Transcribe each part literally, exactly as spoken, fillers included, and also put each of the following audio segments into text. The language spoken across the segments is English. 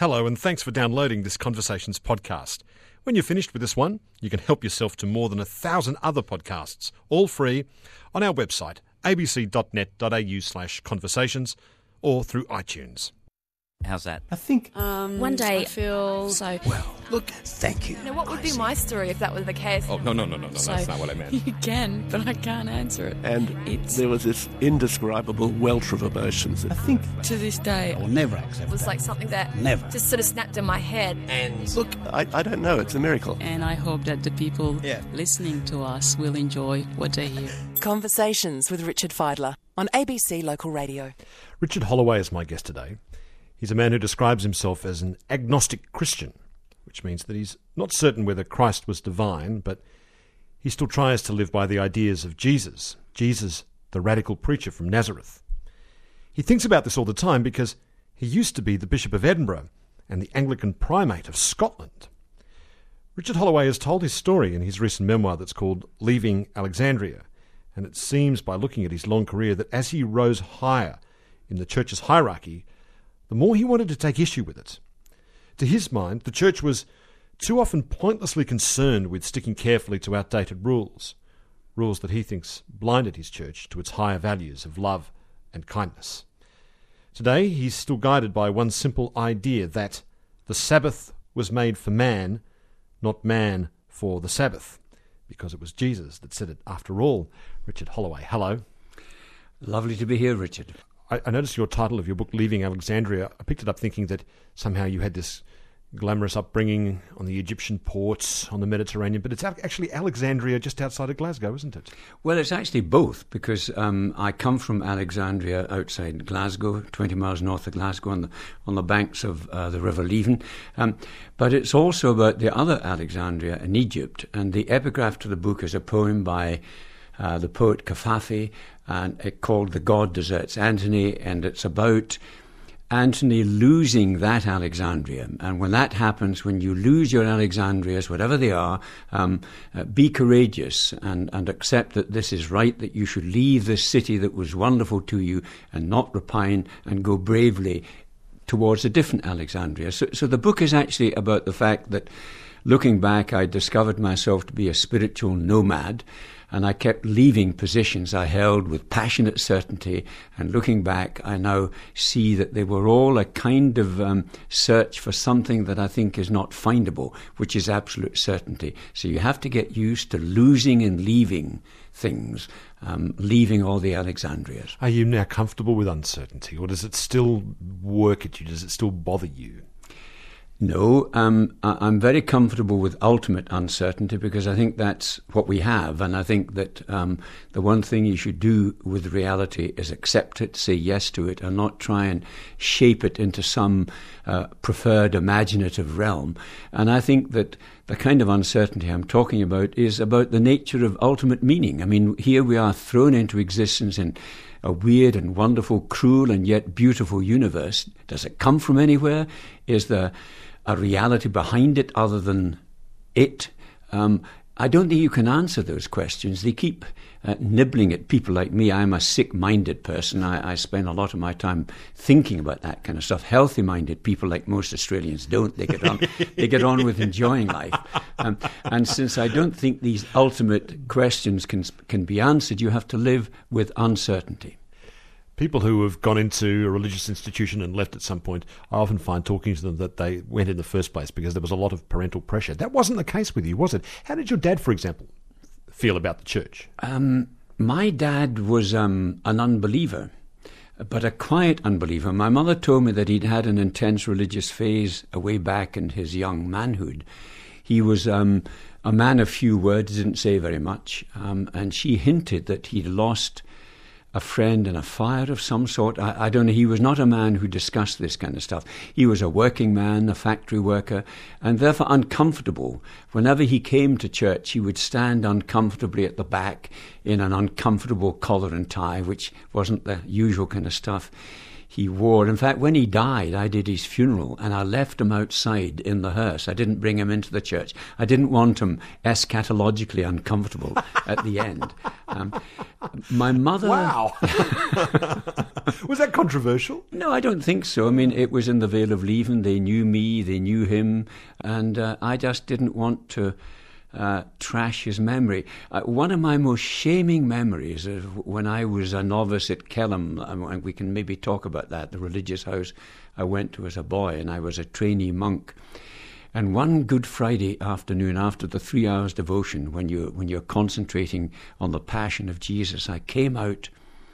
Hello, and thanks for downloading this Conversations podcast. When you're finished with this one, you can help yourself to more than a thousand other podcasts, all free, on our website, abc.net.au slash conversations, or through iTunes. How's that? I think... Um, One day, I feel... So... Well, look, thank you. Now, what would be my story if that was the case? Oh, no, no, no, no, no, So- that's not what I meant. You can, but I can't answer it. And It's- there was this indescribable welter of emotions. I think... To this day, I will never accept It was that. like something that Never. just sort of snapped in my head. And Look, I, I don't know. It's a miracle. and I hope that the people Yeah. listening to us will enjoy what they hear. Conversations with Richard Feidler on A B C Local Radio. Richard Holloway is my guest today. He's a man who describes himself as an agnostic Christian, which means that he's not certain whether Christ was divine, but he still tries to live by the ideas of Jesus, Jesus, the radical preacher from Nazareth. He thinks about this all the time because he used to be the Bishop of Edinburgh and the Anglican Primate of Scotland. Richard Holloway has told his story in his recent memoir that's called Leaving Alexandria, and it seems by looking at his long career that as he rose higher in the church's hierarchy, the more he wanted to take issue with it. To his mind, the church was too often pointlessly concerned with sticking carefully to outdated rules, rules that he thinks blinded his church to its higher values of love and kindness. Today, he's still guided by one simple idea, that the Sabbath was made for man, not man for the Sabbath, because it was Jesus that said it after all. Richard Holloway, hello. lovely to be here, Richard. I, I noticed your title of your book, Leaving Alexandria. I picked it up thinking that somehow you had this glamorous upbringing on the Egyptian ports, on the Mediterranean, but it's actually Alexandria just outside of Glasgow, isn't it? Well, it's actually both, because um, I come from Alexandria outside Glasgow, twenty miles north of Glasgow, on the on the banks of uh, the River Leven. Um, but it's also about the other Alexandria in Egypt, and the epigraph to the book is a poem by uh, the poet Kafafi, and it called "The God Deserts Antony," and it's about Antony losing that Alexandria. And when that happens, when you lose your Alexandrias, whatever they are, um, uh, be courageous and, and accept that this is right, that you should leave this city that was wonderful to you and not repine and go bravely towards a different Alexandria. So, so the book is actually about the fact that, looking back, I discovered myself to be a spiritual nomad, and I kept leaving positions I held with passionate certainty, and looking back, I now see that they were all a kind of um, search for something that I think is not findable, which is absolute certainty. So you have to get used to losing and leaving things, um, leaving all the Alexandrias. Are you now comfortable with uncertainty, or does it still work at you? Does it still bother you? No, um, I- I'm very comfortable with ultimate uncertainty, because I think that's what we have. And I think that um, the one thing you should do with reality is accept it, say yes to it, and not try and shape it into some uh, preferred imaginative realm. And I think that the kind of uncertainty I'm talking about is about the nature of ultimate meaning. I mean, here we are thrown into existence in a weird and wonderful, cruel and yet beautiful universe. Does it come from anywhere? Is there a reality behind it other than it? Um, I don't think you can answer those questions. They keep uh, nibbling at people like me. I'm a sick-minded person. I, I spend a lot of my time thinking about that kind of stuff. Healthy-minded people, like most Australians, don't. They get on, they get on with enjoying life. Um, and since I don't think these ultimate questions can can be answered, you have to live with uncertainty. People who have gone into a religious institution and left at some point, I often find talking to them that they went in the first place because there was a lot of parental pressure. That wasn't the case with you, was it? How did your dad, for example, feel about the church? Um, my dad was um, an unbeliever, but a quiet unbeliever. My mother told me that he'd had an intense religious phase way back in his young manhood. He was um, a man of few words, didn't say very much, um, and she hinted that he'd lost a friend in a fire of some sort. I, I don't know. He was not a man who discussed this kind of stuff. He was a working man, a factory worker, and therefore uncomfortable. Whenever he came to church, he would stand uncomfortably at the back in an uncomfortable collar and tie, which wasn't the usual kind of stuff. he wore. In fact, when he died, I did his funeral, and I left him outside in the hearse. I didn't bring him into the church. I didn't want him eschatologically uncomfortable at the end. Um, my mother... Wow. Was that controversial? No, I don't think so. I mean, it was in the Vale of Leven. They knew me, they knew him, and uh, I just didn't want to uh, trash his memory. Uh, one of my most shaming memories is when I was a novice at Kelham, and we can maybe talk about that, the religious house I went to as a boy, and I was a trainee monk. And one Good Friday afternoon, after the three hours devotion, when you when you're concentrating on the Passion of Jesus, I came out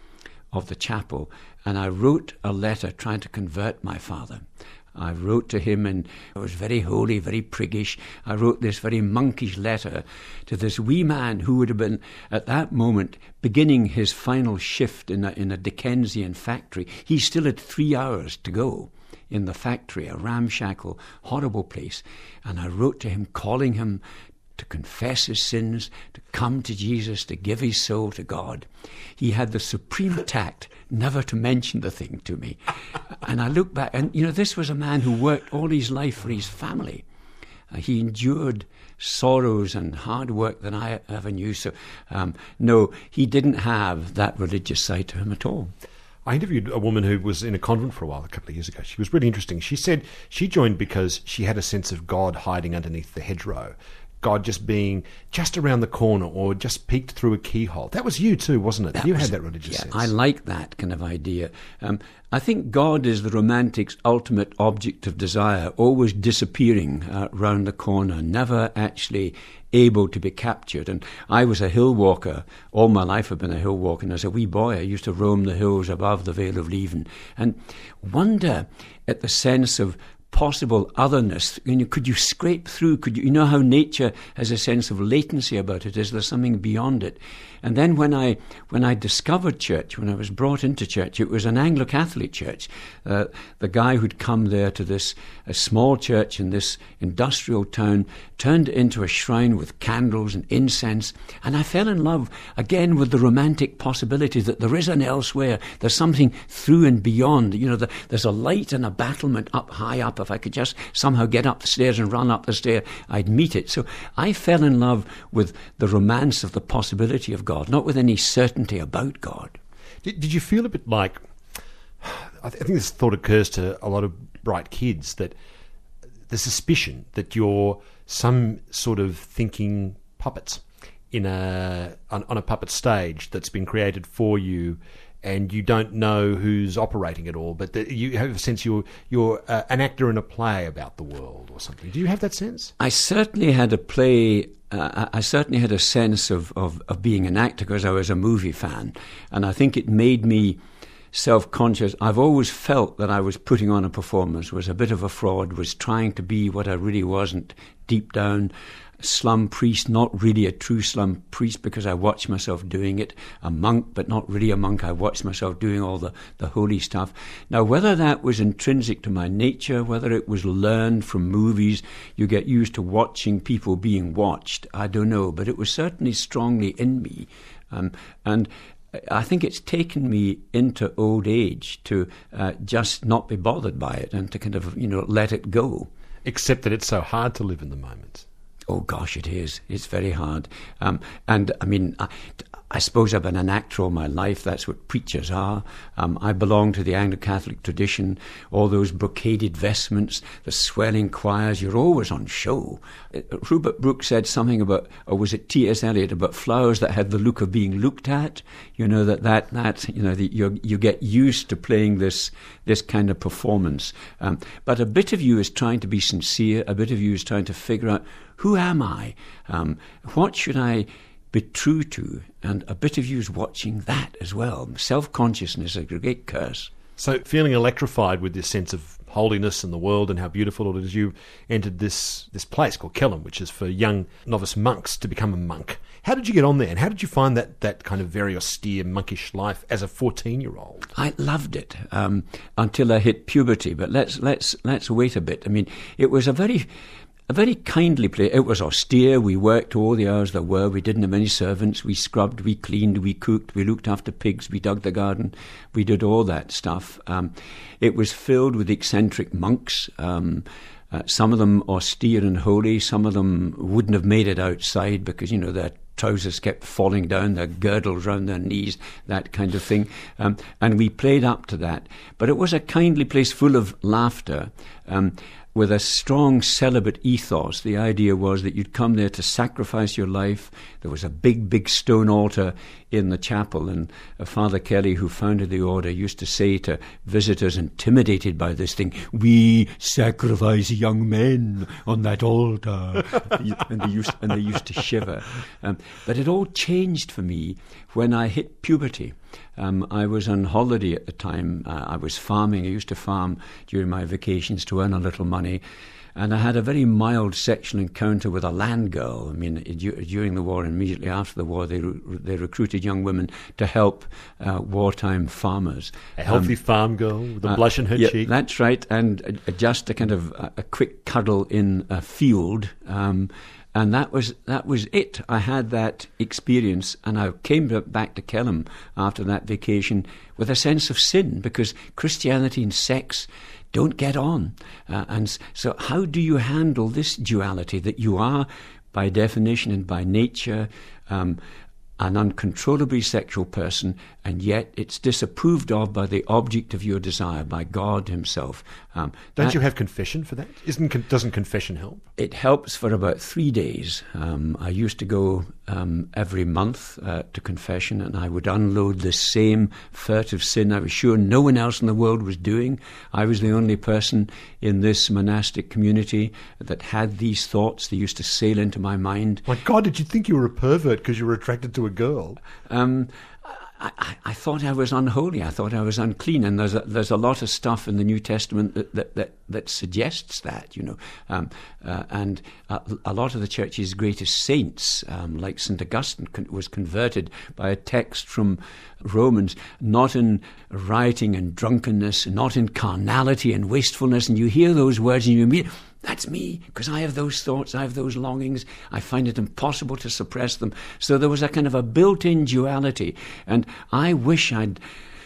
of the chapel and I wrote a letter trying to convert my father. I wrote to him, and I was very holy, very priggish. I wrote this very monkish letter to this wee man who would have been, at that moment, beginning his final shift in a, in a Dickensian factory. He still had three hours to go in the factory, a ramshackle, horrible place. And I wrote to him, calling him to confess his sins, to come to Jesus, to give his soul to God. He had the supreme tact never to mention the thing to me. And I look back, and, you know, this was a man who worked all his life for his family. Uh, he endured sorrows and hard work that I ever knew. So, um, no, he didn't have that religious side to him at all. I interviewed a woman who was in a convent for a while a couple of years ago. She was really interesting. She said she joined because she had a sense of God hiding underneath the hedgerow. God just being just around the corner or just peeked through a keyhole. That was you too, wasn't it? That you was, had that religious yeah, sense. I like that kind of idea. Um, I think God is the romantic's ultimate object of desire, always disappearing uh, round the corner, never actually able to be captured. And I was a hill walker. All my life I've been a hill walker. And as a wee boy, I used to roam the hills above the Vale of Leven and wonder at the sense of possible otherness. You know, could you scrape through? Could you, you know how nature has a sense of latency about it? Is there something beyond it? And then when I when I discovered church, when I was brought into church, it was an Anglo-Catholic church. Uh, the guy who'd come there to this a small church in this industrial town turned it into a shrine with candles and incense, and I fell in love again with the romantic possibility that there is an elsewhere. There's something through and beyond. You know, the, there's a light and a battlement up high up. If I could just somehow get up the stairs and run up the stair, I'd meet it. So I fell in love with the romance of the possibility of God, not with any certainty about God. Did, did you feel a bit like, I think this thought occurs to a lot of bright kids, that the suspicion that you're some sort of thinking puppets in a on, on a puppet stage that's been created for you, and you don't know who's operating it all, but that you have a sense you're you're uh, an actor in a play about the world or something. Do you have that sense? I certainly had a play. Uh, I certainly had a sense of, of, of being an actor because I was a movie fan, and I think it made me self-conscious. I've always felt that I was putting on a performance, was a bit of a fraud, was trying to be what I really wasn't deep down. Slum priest, not really a true slum priest because I watched myself doing it. A monk, but not really a monk. I watched myself doing all the, the holy stuff. Now, whether that was intrinsic to my nature, whether it was learned from movies, you get used to watching people being watched, I don't know. But it was certainly strongly in me. Um, and I think it's taken me into old age to uh, just not be bothered by it and to kind of, you know, let it go. Except that it's so hard to live in the moment. Oh, gosh, it is. It's very hard. Um, and, I mean, I, I suppose I've been an actor all my life. That's what preachers are. Um, I belong to the Anglo-Catholic tradition. All those brocaded vestments, the swelling choirs, you're always on show. Uh, Rupert Brooke said something about, or was it T S Eliot, about flowers that had the look of being looked at. You know, that, that, that you know, the, you you get used to playing this, this kind of performance. Um, but a bit of you is trying to be sincere. A bit of you is trying to figure out, who am I? Um, what should I be true to? And a bit of you is watching that as well. Self-consciousness is a great curse. So feeling electrified with this sense of holiness and the world and how beautiful it is, you entered this, this place called Kelham, which is for young novice monks to become a monk. How did you get on there, and how did you find that, that kind of very austere monkish life as a fourteen-year-old? I loved it um, until I hit puberty, but let's let's let's wait a bit. I mean, it was a very a very kindly place. It was austere. We worked all the hours there were. We didn't have any servants. We scrubbed, we cleaned, we cooked, we looked after pigs, we dug the garden. We did all that stuff. Um, it was filled with eccentric monks, um, uh, some of them austere and holy. Some of them wouldn't have made it outside because, you know, their trousers kept falling down, their girdles round their knees, that kind of thing. Um, and we played up to that. But it was a kindly place full of laughter, um, with a strong celibate ethos. The idea was that you'd come there to sacrifice your life. There was a big, big stone altar in the chapel, and uh, Father Kelly, who founded the order, used to say to visitors intimidated by this thing, "We sacrifice young men on that altar." and, they used, and they used to shiver. Um, but it all changed for me when I hit puberty. Um, I was on holiday at the time. Uh, I was farming. I used to farm during my vacations to earn a little money. And I had a very mild sexual encounter with a land girl. I mean, during the war and immediately after the war, they re- they recruited young women to help uh, wartime farmers. A healthy um, farm girl with a blush in her yeah, cheek. That's right. And uh, just a kind of a, a quick cuddle in a field. Um, And that was that was it. I had that experience, and I came back to Kelham after that vacation with a sense of sin, because Christianity and sex don't get on. Uh, and so how do you handle this duality that you are, by definition and by nature, um, an uncontrollably sexual person, and yet it's disapproved of by the object of your desire, by God himself. Um, Don't that, you have confession for that? Isn't Doesn't confession help? It helps for about three days. Um, I used to go um, every month uh, to confession, and I would unload the same furtive sin I was sure no one else in the world was doing. I was the only person in this monastic community that had these thoughts. They used to sail into my mind. My God, did you think you were a pervert because you were attracted to a girl? Um, I, I, I thought I was unholy. I thought I was unclean, and there's a, there's a lot of stuff in the New Testament that that, that, that suggests that, you know. Um, uh, and a, a lot of the Church's greatest saints, um, like Saint Augustine, con- was converted by a text from Romans, not in rioting and drunkenness, not in carnality and wastefulness. And you hear those words, and you immediately, that's me, because I have those thoughts, I have those longings. I find it impossible to suppress them. So there was a kind of a built-in duality. And I wish I'd,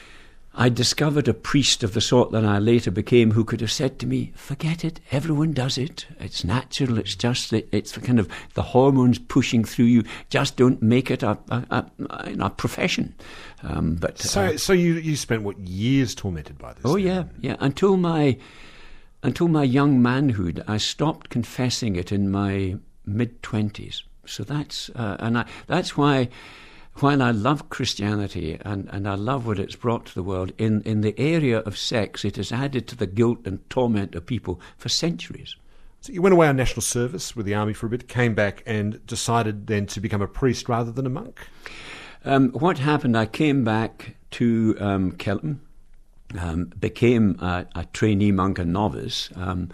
I'd discovered a priest of the sort that I later became, who could have said to me, forget it, everyone does it. It's natural, it's just, that it's the kind of the hormones pushing through you. Just don't make it a, a, a, a profession. Um, but So, uh, so you, you spent, what, years tormented by this? Oh, then? yeah, yeah, until my... Until my young manhood. I stopped confessing it in my mid-twenties. So that's uh, and I, that's why, while I love Christianity and, and I love what it's brought to the world, in, in the area of sex, it has added to the guilt and torment of people for centuries. So you went away on national service with the army for a bit, came back and decided then to become a priest rather than a monk? Um, what happened, I came back to um, Kelham, Um, became a, a trainee monk, a novice, um,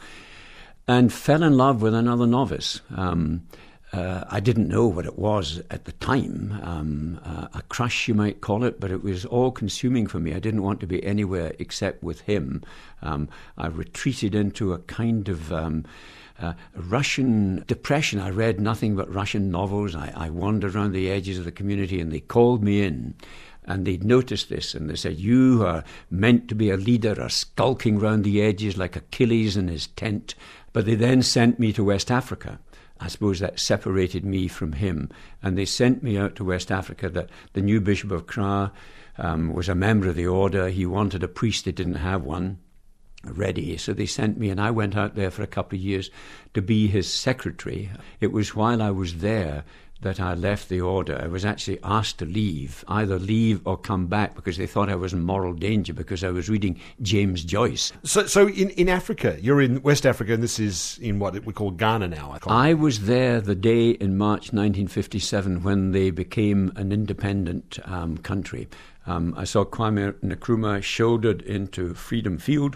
and fell in love with another novice. Um, uh, I didn't know what it was at the time, um, uh, a crush you might call it, but it was all-consuming for me. I didn't want to be anywhere except with him. Um, I retreated into a kind of um, uh, Russian depression. I read nothing but Russian novels. I, I wandered around the edges of the community, and they called me in. And they'd noticed this, and they said, you are meant to be a leader, are skulking round the edges like Achilles in his tent. But they then sent me to West Africa. I suppose that separated me from him. And they sent me out to West Africa. The, the new Bishop of Accra um, was a member of the order. He wanted a priest, they didn't have one ready. So they sent me, and I went out there for a couple of years to be his secretary. It was while I was there that I left the order. I was actually asked to leave, either leave or come back, because they thought I was in moral danger because I was reading James Joyce. So so in, in Africa, you're in West Africa, and this is in what we call Ghana now. I was there the day in March nineteen fifty-seven when they became an independent um, country. Um, I saw Kwame Nkrumah shouldered into Freedom Field.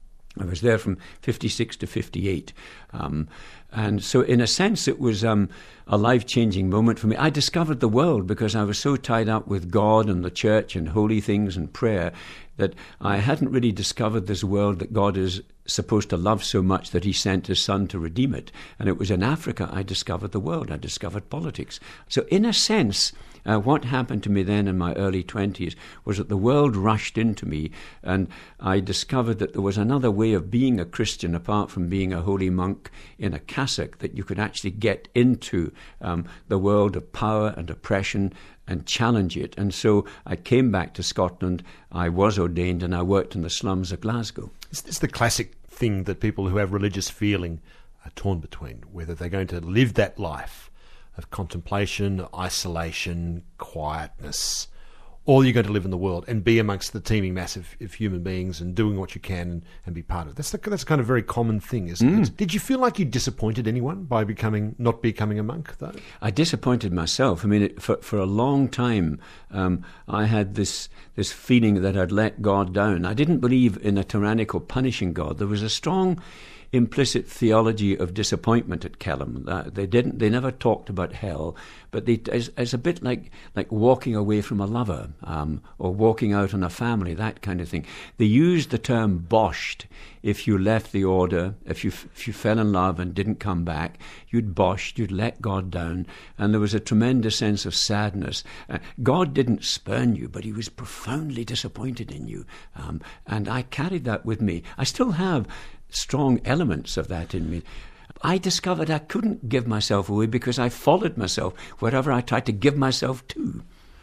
I was there from fifty-six to fifty-eight. Um, and so in a sense it was um, a life-changing moment for me. I discovered the world because I was so tied up with God and the church and holy things and prayer that I hadn't really discovered this world that God is supposed to love so much that he sent his son to redeem it. And it was in Africa I discovered the world, I discovered politics. So in a sense, uh, what happened to me then in my early twenties was that the world rushed into me, and I discovered that there was another way of being a Christian apart from being a holy monk in a cassock, that you could actually get into um, the world of power and oppression and challenge it. And so I came back to Scotland, I was ordained, and I worked in the slums of Glasgow. Is this the classic thing that people who have religious feeling are torn between, whether they're going to live that life of contemplation, isolation, quietness, or you're going to live in the world and be amongst the teeming mass of, of human beings and doing what you can and, and be part of it? That's the, that's kind of a very common thing, isn't mm. it? Did you feel like you disappointed anyone by becoming not becoming a monk, though? I disappointed myself. I mean, it, for for a long time, um, I had this this feeling that I'd let God down. I didn't believe in a tyrannical, punishing God. There was a strong implicit theology of disappointment at Kelham. Uh, they didn't. They never talked about hell, but they, it's, it's a bit like like walking away from a lover um, or walking out on a family, that kind of thing. They used the term boshed. If you left the order, if you if you fell in love and didn't come back, you'd boshed, you'd let God down, and there was a tremendous sense of sadness. Uh, God didn't spurn you, but he was profoundly disappointed in you, um, and I carried that with me. I still have strong elements of that in me. I discovered I couldn't give myself away because I followed myself wherever I tried to give myself to.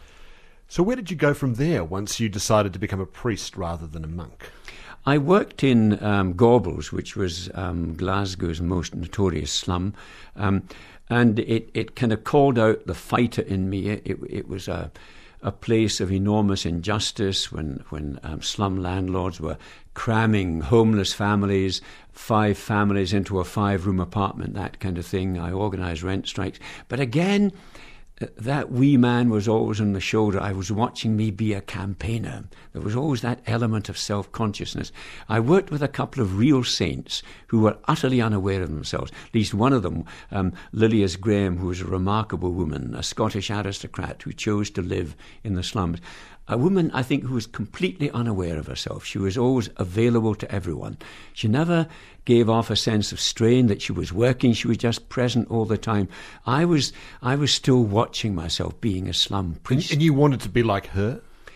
So where did you go from there once you decided to become a priest rather than a monk? I worked in um, Gorbals, which was um, Glasgow's most notorious slum, um, and it, it kind of called out the fighter in me. It, it, it was a a place of enormous injustice when, when um, slum landlords were cramming homeless families, five families into a five-room apartment, that kind of thing. I organised rent strikes. But again, that wee man was always on the shoulder. I was watching me be a campaigner. There was always that element of self-consciousness. I worked with a couple of real saints who were utterly unaware of themselves. At least one of them, um, Lilias Graham, who was a remarkable woman, a Scottish aristocrat who chose to live in the slums. A woman, I think, who was completely unaware of herself. She was always available to everyone. She never gave off a sense of strain that she was working. She was just present all the time. I was I was still watching myself being a slum priest. And you wanted to be like her?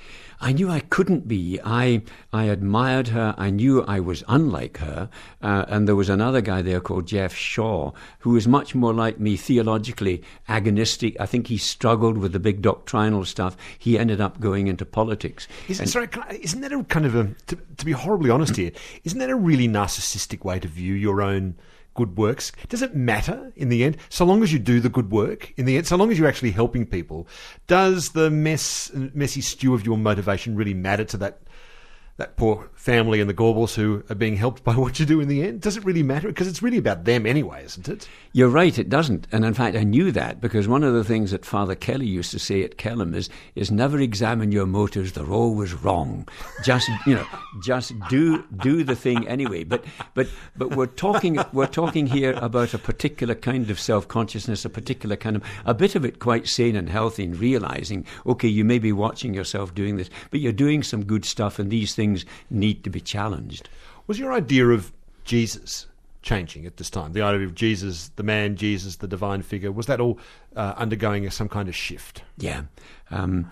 I knew I couldn't be. I I admired her. I knew I was unlike her. Uh, and there was another guy there called Jeff Shaw, who was much more like me, theologically agonistic. I think he struggled with the big doctrinal stuff. He ended up going into politics. Is, sorry, isn't that a kind of a, to, to be horribly honest here, isn't that a really narcissistic way to view your own good works? Does it matter in the end? So long as you do the good work, in the end, so long as you're actually helping people, does the mess, messy stew of your motivation really matter to that that poor family in the Gorbals who are being helped by what you do in the end? Does it really matter? Because it's really about them anyway, isn't it? You're right, it doesn't. And in fact, I knew that because one of the things that Father Kelly used to say at Kelham is, is never examine your motives, they're always wrong. Just, you know, just do do the thing anyway. But but but we're talking we're talking here about a particular kind of self-consciousness, a particular kind of, a bit of it quite sane and healthy, and realizing, okay, you may be watching yourself doing this, but you're doing some good stuff, and these things need to be challenged. Was your idea of Jesus changing at this time? The idea of Jesus, the man Jesus, the divine figure, was that all uh, undergoing some kind of shift? Yeah. Um,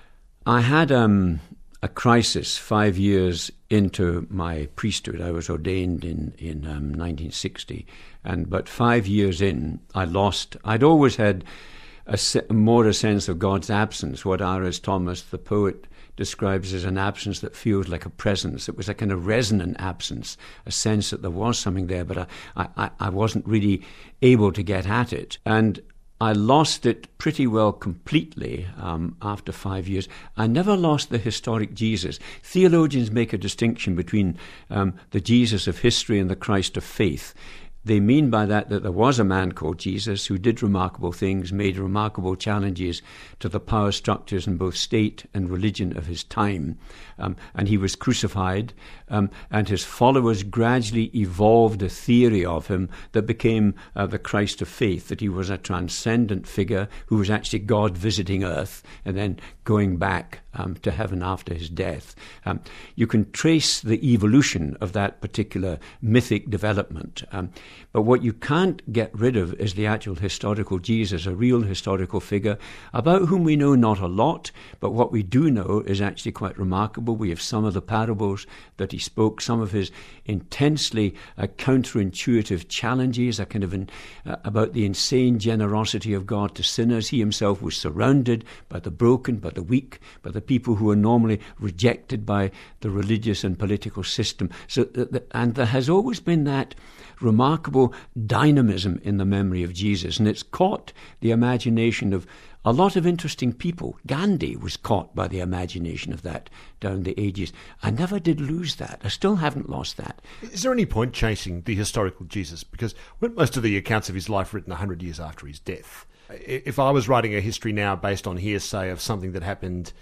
I had um, a crisis five years into my priesthood. I was ordained in, in um, nineteen sixty, and but five years in, I lost, I'd always had a se- more a sense of God's absence, what R S Thomas, the poet, describes as an absence that feels like a presence. It was a kind of resonant absence, a sense that there was something there, but I, I, I wasn't really able to get at it. And I lost it pretty well completely um, after five years. I never lost the historic Jesus. Theologians make a distinction between um, the Jesus of history and the Christ of faith. They mean by that that there was a man called Jesus who did remarkable things, made remarkable challenges to the power structures in both state and religion of his time. Um, and he was crucified, um, and his followers gradually evolved a theory of him that became uh, the Christ of faith, that he was a transcendent figure who was actually God visiting earth and then going back um, to heaven after his death. Um, you can trace the evolution of that particular mythic development. Um, but what you can't get rid of is the actual historical Jesus, a real historical figure about whom we know not a lot, but what we do know is actually quite remarkable. We have some of the parables that he spoke, some of his intensely uh, counterintuitive challenges, a kind of an, uh, about the insane generosity of God to sinners. He himself was surrounded by the broken, by the weak, by the people who are normally rejected by the religious and political system. So, th- and there has always been that remarkable dynamism in the memory of Jesus, and it's caught the imagination of a lot of interesting people. Gandhi was caught by the imagination of that down the ages. I never did lose that. I still haven't lost that. Is there any point chasing the historical Jesus? Because weren't most of the accounts of his life written one hundred years after his death? If I was writing a history now based on hearsay of something that happened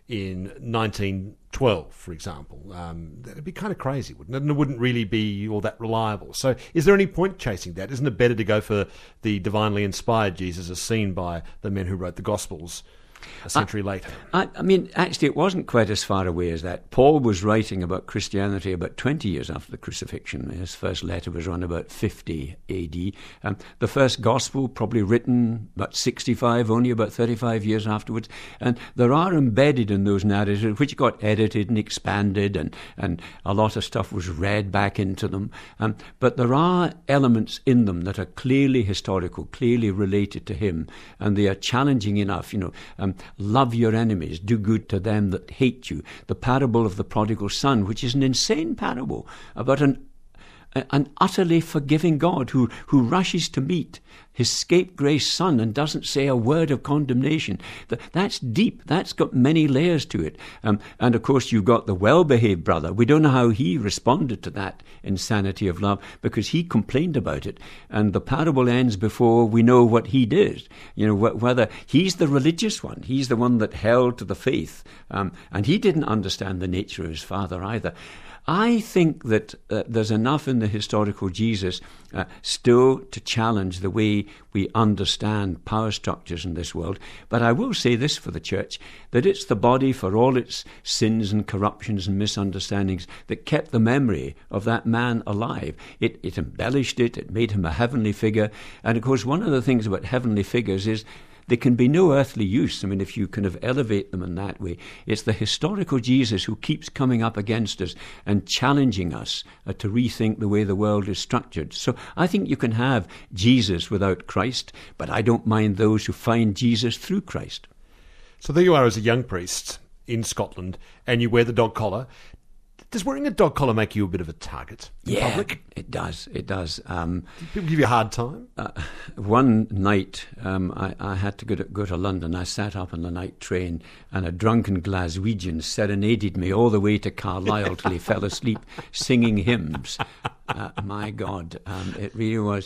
in nineteen twelve, for example, um, that'd be kind of crazy, wouldn't it? And it wouldn't really be all that reliable. So is there any point chasing that? Isn't it better to go for the divinely inspired Jesus as seen by the men who wrote the Gospels a century I, later? I, I mean, actually, it wasn't quite as far away as that. Paul was writing about Christianity about twenty years after the crucifixion. His first letter was around about fifty A D. Um, the first Gospel probably written about sixty-five, only about thirty-five years afterwards. And there are embedded in those narratives, which got edited and expanded, and, and a lot of stuff was read back into them. Um, but there are elements in them that are clearly historical, clearly related to him, and they are challenging enough, you know. Um, love your enemies, do good to them that hate you. The parable of the prodigal son, which is an insane parable about an an utterly forgiving God who, who rushes to meet his scapegrace son and doesn't say a word of condemnation. That's deep. That's got many layers to it. Um, and of course, you've got the well-behaved brother. We don't know how he responded to that insanity of love because he complained about it. And the parable ends before we know what he did. You know, wh- whether he's the religious one, he's the one that held to the faith. Um, and he didn't understand the nature of his father either. I think that uh, there's enough in the historical Jesus uh, still to challenge the way we understand power structures in this world. But I will say this for the church, that it's the body, for all its sins and corruptions and misunderstandings, that kept the memory of that man alive. It, it embellished it, it made him a heavenly figure. And of course, one of the things about heavenly figures is they can be no earthly use. I mean, if you kind of elevate them in that way, it's the historical Jesus who keeps coming up against us and challenging us uh, to rethink the way the world is structured. So I think you can have Jesus without Christ, but I don't mind those who find Jesus through Christ. So there you are as a young priest in Scotland, and you wear the dog collar. Does wearing a dog collar make you a bit of a target in yeah, public? It does, it does. Um, do people give you a hard time? Uh, one night, um, I, I had to go, to go to London. I sat up on the night train, and a drunken Glaswegian serenaded me all the way to Carlisle till he fell asleep singing hymns. Uh, my God, um, it really was,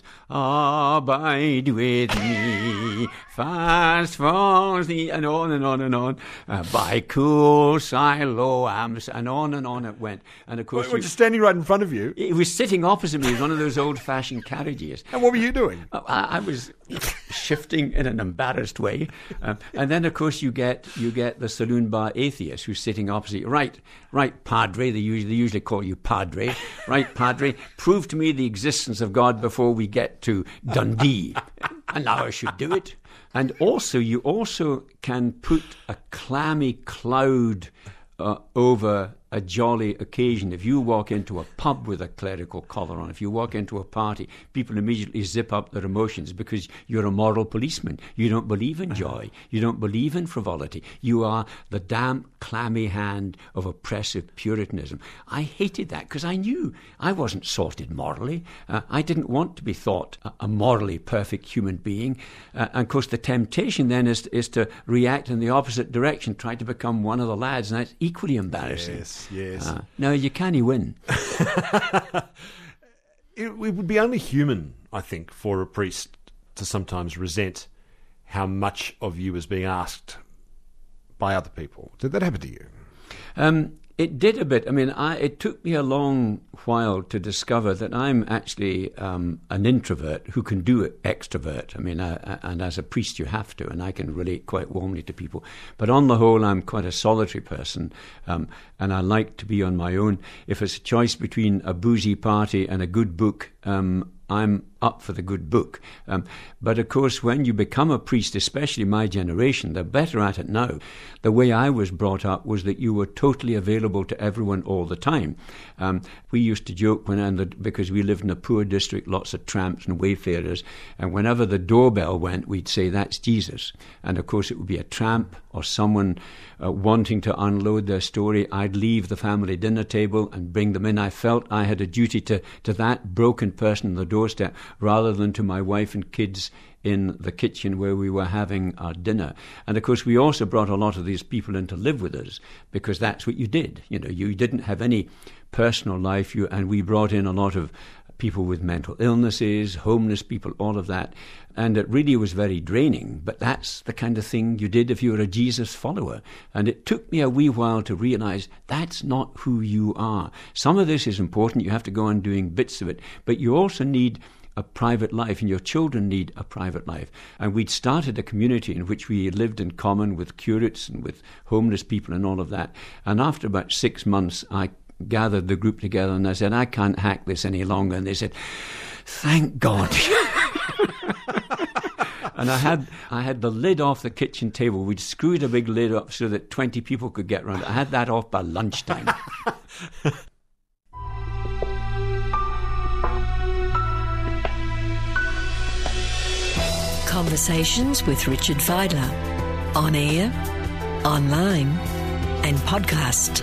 abide with me, fast falls the, and on and on and on, uh, by cool Siloams, and on and on it went. And of course, Wait, you, just standing right in front of you. He was sitting opposite me. It was one of those old-fashioned carriages. And what were you doing? I, I was shifting in an embarrassed way, um, and then of course you get you get the saloon bar atheist who's sitting opposite you. Right, right, Padre. They usually they usually call you Padre. Right, Padre. Prove to me the existence of God before we get to Dundee, and now I should do it. And also, you also can put a clammy cloud uh, over a jolly occasion. If you walk into a pub with a clerical collar on, if you walk into a party, people immediately zip up their emotions because you're a moral policeman. You don't believe in joy. You don't believe in frivolity. You are the damp, clammy hand of oppressive Puritanism. I hated that because I knew I wasn't sorted morally. Uh, I didn't want to be thought a, a morally perfect human being. Uh, and of course, the temptation then is, is to react in the opposite direction, try to become one of the lads, and that's equally embarrassing. Yes. Yes. Uh, no, you can't win. it, it would be only human, I think, for a priest to sometimes resent how much of you is being asked by other people. Did that happen to you? Um, It did a bit. I mean, I, it took me a long while to discover that I'm actually um, an introvert who can do extrovert. I mean, I, I, and as a priest you have to, and I can relate quite warmly to people. But on the whole, I'm quite a solitary person, um, and I like to be on my own. If it's a choice between a boozy party and a good book, um, I'm up for the good book. Um, but of course, when you become a priest, especially my generation, they're better at it now. The way I was brought up was that you were totally available to everyone all the time. Um, we used to joke when, and the, because we lived in a poor district, lots of tramps and wayfarers, and whenever the doorbell went, we'd say, "That's Jesus." And of course, it would be a tramp or someone uh, wanting to unload their story. I'd leave the family dinner table and bring them in. I felt I had a duty to, to that broken person on the doorstep rather than to my wife and kids in the kitchen where we were having our dinner. And of course, we also brought a lot of these people in to live with us because that's what you did. You know, you didn't have any personal life, you, and we brought in a lot of people with mental illnesses, homeless people, all of that. And it really was very draining. But that's the kind of thing you did if you were a Jesus follower. And it took me a wee while to realize that's not who you are. Some of this is important. You have to go on doing bits of it. But you also need a private life, and your children need a private life. And we'd started a community in which we lived in common with curates and with homeless people and all of that. And after about six months, I gathered the group together and I said, "I can't hack this any longer." And they said, "Thank God." And I had I had the lid off the kitchen table. We'd screwed a big lid up so that twenty people could get round. I had that off by lunchtime. Conversations with Richard Fidler. On air, online and podcast.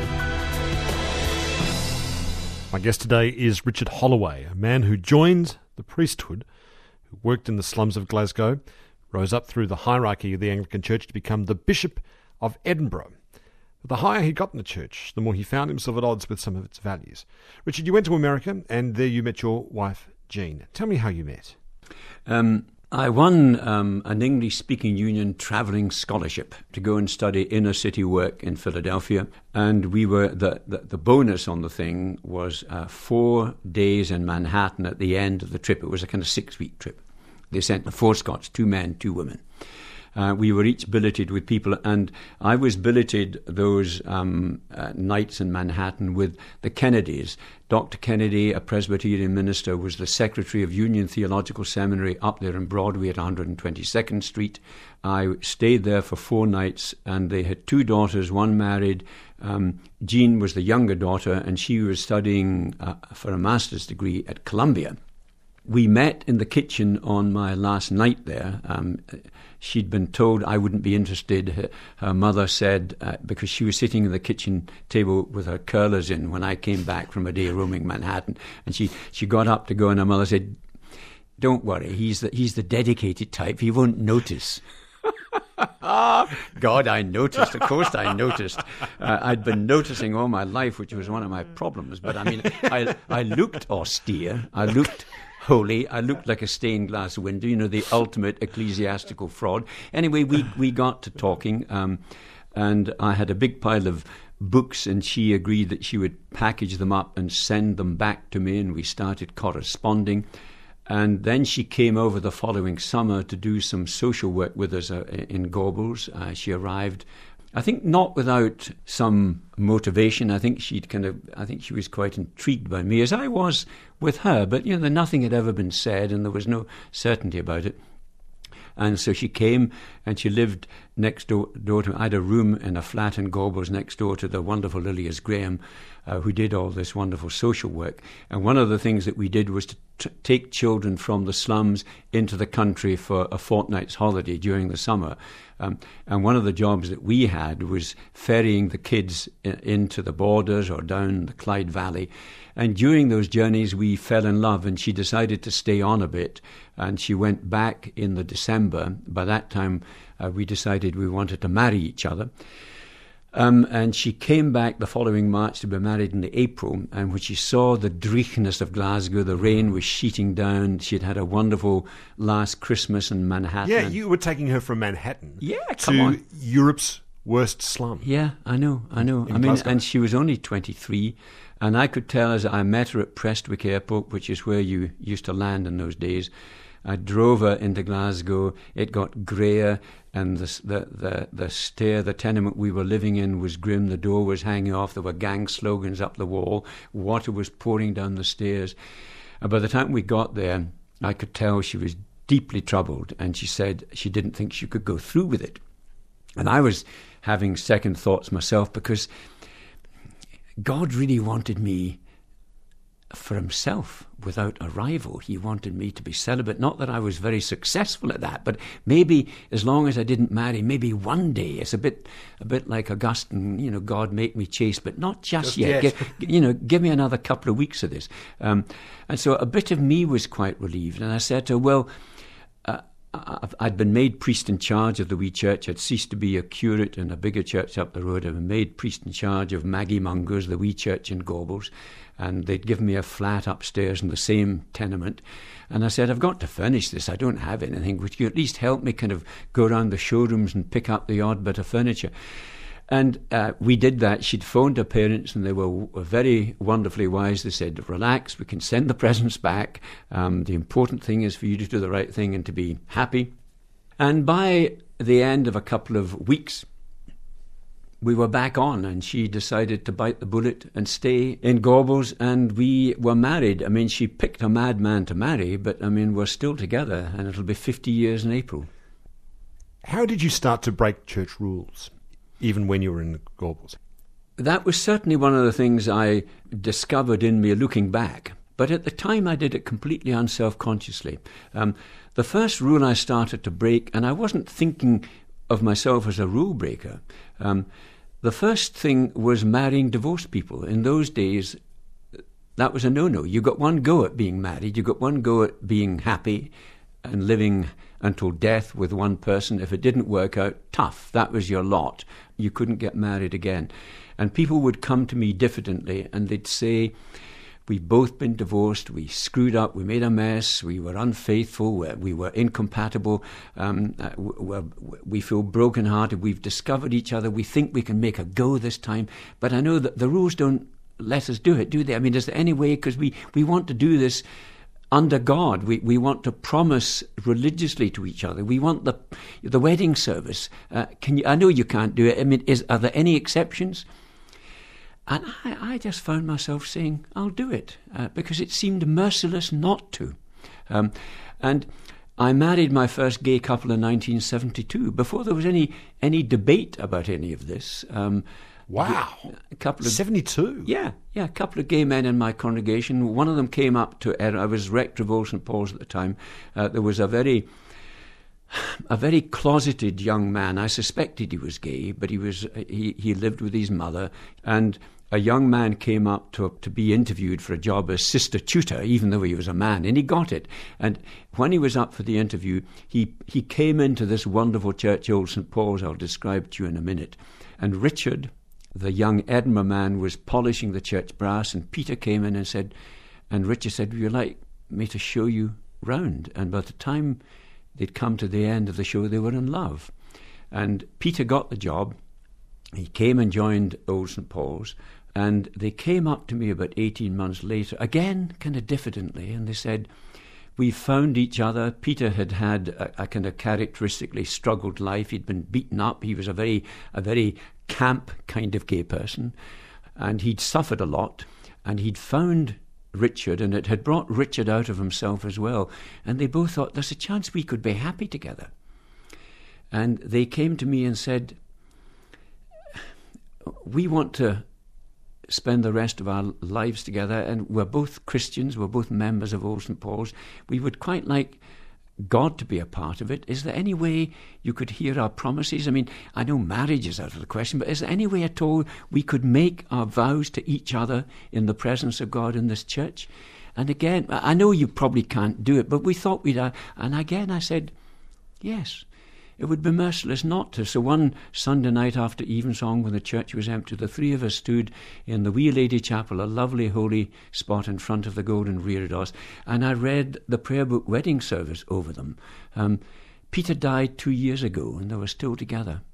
My guest today is Richard Holloway, a man who joined the priesthood, who worked in the slums of Glasgow, rose up through the hierarchy of the Anglican Church to become the Bishop of Edinburgh. The higher he got in the church, the more he found himself at odds with some of its values. Richard, you went to America, and there you met your wife, Jean. Tell me how you met. Um, I won um, an English-speaking union travelling scholarship to go and study inner-city work in Philadelphia. And we were the, the, the bonus on the thing was uh, four days in Manhattan at the end of the trip. It was a kind of six-week trip. They sent the four Scots, two men, two women. Uh, we were each billeted with people, and I was billeted those um, uh, nights in Manhattan with the Kennedys. Doctor Kennedy, a Presbyterian minister, was the secretary of Union Theological Seminary up there in Broadway at one hundred twenty-second Street. I stayed there for four nights, and they had two daughters, one married. Um, Jean was the younger daughter, and she was studying uh, for a master's degree at Columbia. We met in the kitchen on my last night there. Um, she'd been told I wouldn't be interested. Her, her mother said, uh, because she was sitting at the kitchen table with her curlers in when I came back from a day roaming Manhattan, and she, she got up to go, and her mother said, "Don't worry, he's the, he's the dedicated type. He won't notice." God, I noticed. Of course I noticed. Uh, I'd been noticing all my life, which was one of my problems. But I mean, I, I looked austere. I looked holy. I looked like a stained glass window, you know, the ultimate ecclesiastical fraud. Anyway, we, we got to talking, um, and I had a big pile of books, and she agreed that she would package them up and send them back to me, and we started corresponding. And then she came over the following summer to do some social work with us uh, in Gorbals. Uh, she arrived, I think, not without some motivation. I think she'd kind of, I think she was quite intrigued by me, as I was with her. But you know, nothing had ever been said, and there was no certainty about it. And so she came, and she lived next door, door to, I had a room in a flat in Gorbals next door to the wonderful Lilias Graham, uh, who did all this wonderful social work. And one of the things that we did was to t- take children from the slums into the country for a fortnight's holiday during the summer. Um, and one of the jobs that we had was ferrying the kids in, into the borders or down the Clyde Valley. And during those journeys, we fell in love, and she decided to stay on a bit. And she went back in the December. By that time, uh, we decided we wanted to marry each other. Um, and she came back the following March to be married in the April. And when she saw the dreichness of Glasgow, the rain was sheeting down. She'd had a wonderful last Christmas in Manhattan. Yeah, you were taking her from Manhattan yeah, come to on. Europe's worst slum. Yeah, I know, I know. In I mean, Glasgow. and she was only twenty-three, and I could tell as I met her at Prestwick Airport, which is where you used to land in those days. I drove her into Glasgow. It got greyer, and the, the the the stair, the tenement we were living in was grim. The door was hanging off. There were gang slogans up the wall. Water was pouring down the stairs. And by the time we got there, I could tell she was deeply troubled, and she said she didn't think she could go through with it. And I was having second thoughts myself, because God really wanted me for himself without a rival. He wanted me to be celibate. Not that I was very successful at that, but maybe as long as I didn't marry, maybe one day. It's a bit a bit like Augustine, you know, God make me chaste, but not just, Just yet. yet. Gi- you know, give me another couple of weeks of this. Um, and so a bit of me was quite relieved. And I said to her, well, uh, I've- I'd been made priest in charge of the wee church. I'd ceased to be a curate in a bigger church up the road. I'd been made priest in charge of Maggie Munger's, the wee church in Gorbals, and they'd given me a flat upstairs in the same tenement. And I said, I've got to furnish this. I don't have anything. Would you at least help me kind of go around the showrooms and pick up the odd bit of furniture? And uh, we did that. She'd phoned her parents, and they were w- very wonderfully wise. They said, relax, we can send the presents back. Um, the important thing is for you to do the right thing and to be happy. And by the end of a couple of weeks, we were back on, and she decided to bite the bullet and stay in Gorbals, and we were married. I mean, she picked a madman to marry, but, I mean, we're still together, and it'll be fifty years in April. How did you start to break church rules, even when you were in the Gorbals? That was certainly one of the things I discovered in me looking back. But at the time I did it completely unself-consciously. Um, the first rule I started to break, and I wasn't thinking of myself as a rule breaker, um, the first thing was marrying divorced people. In those days, that was a no-no. You got one go at being married. You got one go at being happy and living until death with one person. If it didn't work out, tough. That was your lot. You couldn't get married again. And people would come to me diffidently, and they'd say, we've both been divorced, we screwed up, we made a mess, we were unfaithful, we, we were incompatible, um, uh, we're, we feel brokenhearted, we've discovered each other, we think we can make a go this time, but I know that the rules don't let us do it, do they? I mean, is there any way, because we, we want to do this under God. We we want to promise religiously to each other. We want the the wedding service. Uh, can you? I know you can't do it. I mean, is are there any exceptions? And I, I just found myself saying, I'll do it, uh, because it seemed merciless not to. Um, and I married my first gay couple in nineteen seventy-two, before there was any any debate about any of this. Um, Wow. a couple of seventy-two? Yeah, yeah, a couple of gay men in my congregation. One of them came up to, I was rector of Old Saint Paul's at the time. Uh, there was a very, a very closeted young man. I suspected he was gay, but he was he, he lived with his mother. And a young man came up to to be interviewed for a job as sister tutor, even though he was a man, and he got it. And when he was up for the interview, he, he came into this wonderful church, Old Saint Paul's, I'll describe to you in a minute. And Richard, the young Edinburgh man, was polishing the church brass, and Peter came in and said, and Richard said, would you like me to show you round? And by the time they'd come to the end of the show, they were in love. And Peter got the job. He came and joined Old Saint Paul's, and they came up to me about eighteen months later, again, kind of diffidently, and they said, we found each other. Peter had had a, a kind of characteristically struggled life. He'd been beaten up. He was a very, a very camp kind of gay person, and he'd suffered a lot, and he'd found Richard, and it had brought Richard out of himself as well, and they both thought, there's a chance we could be happy together. And they came to me and said, we want to spend the rest of our lives together, and we're both Christians, we're both members of Old Saint Paul's. We would quite like God to be a part of it. Is there any way you could hear our promises? I mean, I know marriage is out of the question, but is there any way at all we could make our vows to each other in the presence of God in this church? And again, I know you probably can't do it, but we thought we'd... Uh, and again I said, yes. It would be merciless not to. So one Sunday night after evensong, when the church was empty, the three of us stood in the Wee Lady Chapel, a lovely holy spot in front of the golden reredos, and I read the prayer book wedding service over them. Um, Peter died two years ago, and they were still together.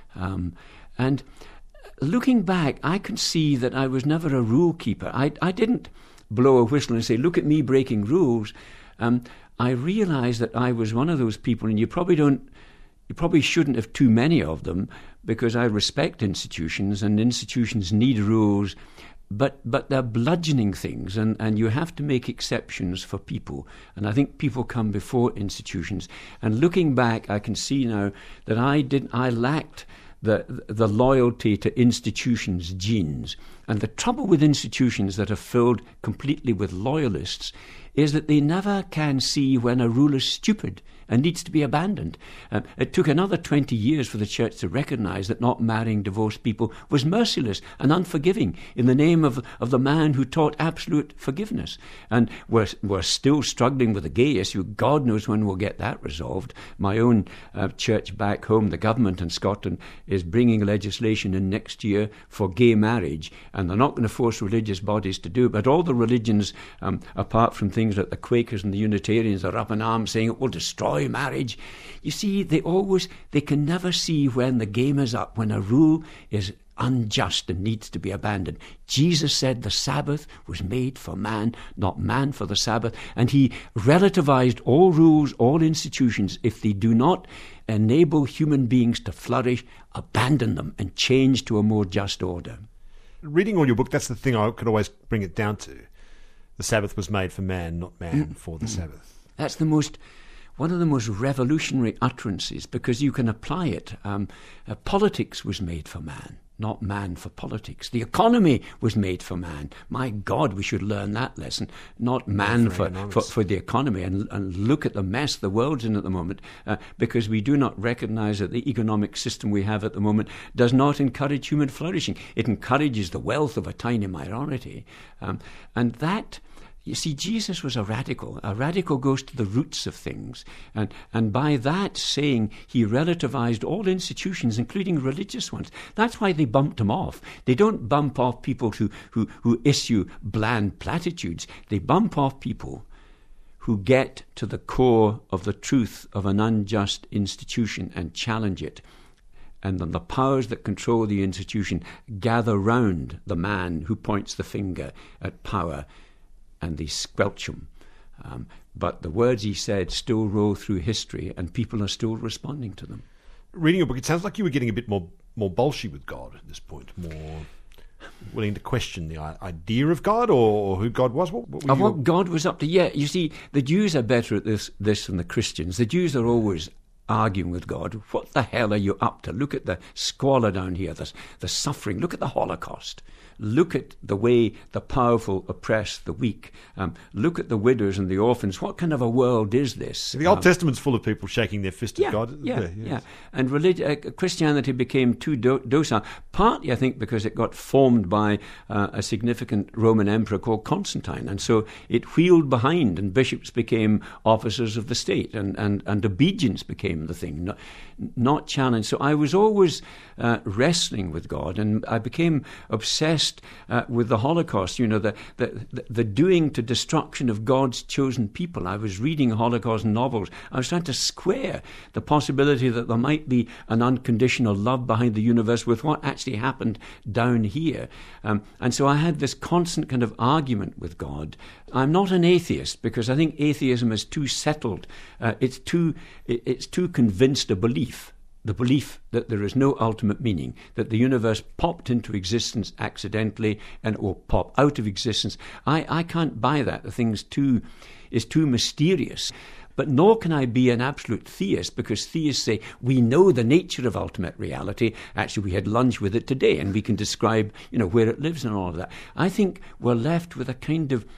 Um, and looking back, I can see that I was never a rule keeper. I, I didn't blow a whistle and say, look at me breaking rules. Um, I realized that I was one of those people, and you probably don't, you probably shouldn't have too many of them, because I respect institutions, and institutions need rules, but but they're bludgeoning things, and, and you have to make exceptions for people. And I think people come before institutions. And looking back, I can see now that I didn't, I lacked the the loyalty to institutions genes. And the trouble with institutions that are filled completely with loyalists is that they never can see when a rule is stupid and needs to be abandoned. Uh, it took another twenty years for the church to recognize that not marrying divorced people was merciless and unforgiving in the name of, of the man who taught absolute forgiveness. And we're, we're still struggling with the gay issue. God knows when we'll get that resolved. My own uh, church back home, the government in Scotland, is bringing legislation in next year for gay marriage, and they're not going to force religious bodies to do it. But all the religions, um, apart from things like the Quakers and the Unitarians, are up in arms saying it will destroy marriage. You see, they always, they can never see when the game is up, when a rule is unjust and needs to be abandoned. Jesus said the Sabbath was made for man, not man for the Sabbath, and he relativized all rules, all institutions. If they do not enable human beings to flourish, abandon them and change to a more just order. Reading all your book, that's the thing I could always bring it down to. The Sabbath was made for man, not man mm. for the mm. Sabbath. That's the most... one of the most revolutionary utterances, because you can apply it. Um, uh, politics was made for man, not man for politics. The economy was made for man. My God, we should learn that lesson, not man for, for, for the economy. And, and look at the mess the world's in at the moment, uh, because we do not recognize that the economic system we have at the moment does not encourage human flourishing. It encourages the wealth of a tiny minority. Um, and that... You see, Jesus was a radical. A radical goes to the roots of things. And, and by that saying, he relativized all institutions, including religious ones. That's why they bumped him off. They don't bump off people who, who, who issue bland platitudes. They bump off people who get to the core of the truth of an unjust institution and challenge it. And then the powers that control the institution gather round the man who points the finger at power, and they squelch him. Um, but the words he said still roll through history, and people are still responding to them. Reading your book, it sounds like you were getting a bit more more bolshy with God at this point, more willing to question the idea of God or who God was. What, what, were of you... what God was up to. Yeah, you see, the Jews are better at this, this than the Christians. The Jews are always arguing with God. What the hell are you up to? Look at the squalor down here, the, the suffering. Look at the Holocaust. Look at the way the powerful oppress the weak. Um, look at the widows and the orphans. What kind of a world is this? The Old um, Testament's full of people shaking their fist yeah, at God. Yeah, yes. yeah. And relig- uh, Christianity became too do- docile, partly, I think, because it got formed by uh, a significant Roman emperor called Constantine. And so it wheeled behind, and bishops became officers of the state, and, and, and obedience became the thing, not, not challenged. So I was always uh, wrestling with God, and I became obsessed Uh, with the Holocaust, you know, the, the the doing to destruction of God's chosen people. I was reading Holocaust novels. I was trying to square the possibility that there might be an unconditional love behind the universe with what actually happened down here. Um, and so I had this constant kind of argument with God. I'm not an atheist, because I think atheism is too settled. Uh, it's too it, it's too convinced a belief. The belief that there is no ultimate meaning, that the universe popped into existence accidentally and or pop out of existence. I, I can't buy that. The thing's too is too mysterious. But nor can I be an absolute theist, because theists say, we know the nature of ultimate reality. Actually, we had lunch with it today, and we can describe, you know, where it lives and all of that. I think we're left with a kind of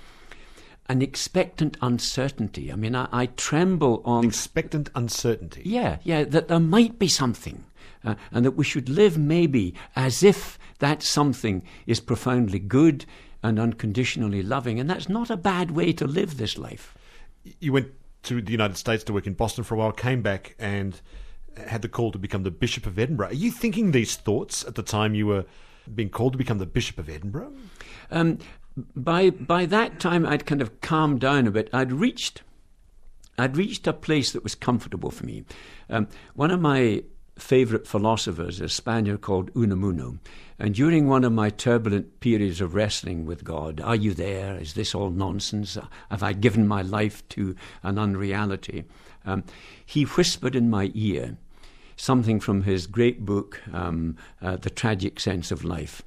an expectant uncertainty. I mean, I, I tremble on... Expectant uncertainty. Yeah, yeah, that there might be something, uh, and that we should live maybe as if that something is profoundly good and unconditionally loving, and that's not a bad way to live this life. You went to the United States to work in Boston for a while, came back and had the call to become the Bishop of Edinburgh. Are you thinking these thoughts at the time you were being called to become the Bishop of Edinburgh? Um... By by that time, I'd kind of calmed down a bit. I'd reached, I'd reached a place that was comfortable for me. Um, one of my favourite philosophers, a Spaniard called Unamuno. And during one of my turbulent periods of wrestling with God, are you there? Is this all nonsense? Have I given my life to an unreality? Um, he whispered in my ear something from his great book, um, uh, The Tragic Sense of Life.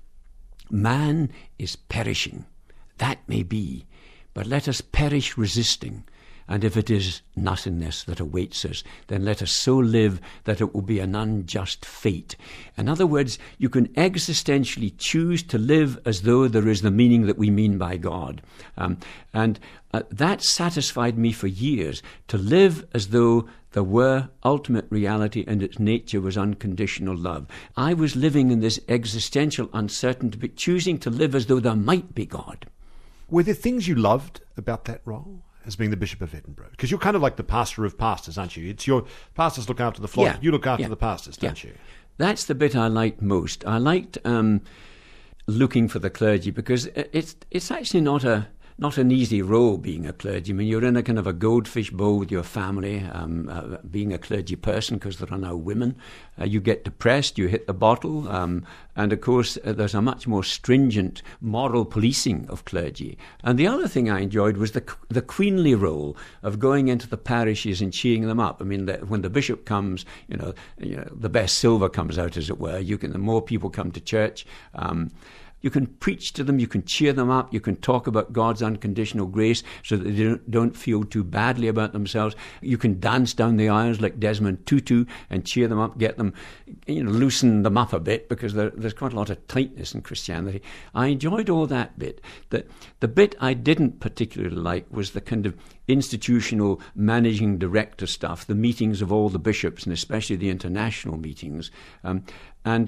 Man is perishing. That may be, but let us perish resisting. And if it is nothingness that awaits us, then let us so live that it will be an unjust fate. In other words, you can existentially choose to live as though there is the meaning that we mean by God. Um, and uh, that satisfied me for years, to live as though there were ultimate reality and its nature was unconditional love. I was living in this existential uncertainty, but choosing to live as though there might be God. Were there things you loved about that role as being the Bishop of Edinburgh? Because you're kind of like the pastor of pastors, aren't you? It's your pastors look after the flock. Yeah, you look after yeah, the pastors, don't yeah. you? That's the bit I liked most. I liked um, looking for the clergy, because it's it's actually not a not an easy role being a clergyman. You're in a kind of a goldfish bowl with your family, um, uh, being a clergy person, because there are now women. Uh, you get depressed, you hit the bottle, um, and of course uh, there's a much more stringent moral policing of clergy. And the other thing I enjoyed was the the queenly role of going into the parishes and cheering them up. I mean, the, when the bishop comes, you know, you know, the best silver comes out, as it were. You can, the more people come to church, um, you can preach to them, you can cheer them up, you can talk about God's unconditional grace so that they don't, don't feel too badly about themselves. You can dance down the aisles like Desmond Tutu and cheer them up, get them, you know, loosen them up a bit, because there, there's quite a lot of tightness in Christianity. I enjoyed all that bit. The, the bit I didn't particularly like was the kind of institutional managing director stuff, the meetings of all the bishops, and especially the international meetings. Um, and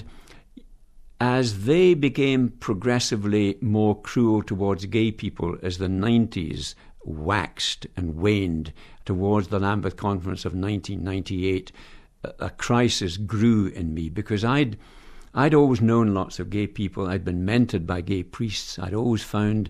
as they became progressively more cruel towards gay people as the nineties waxed and waned towards the Lambeth Conference of nineteen ninety-eight, a, a crisis grew in me, because I'd I'd always known lots of gay people. I'd been mentored by gay priests. I'd always found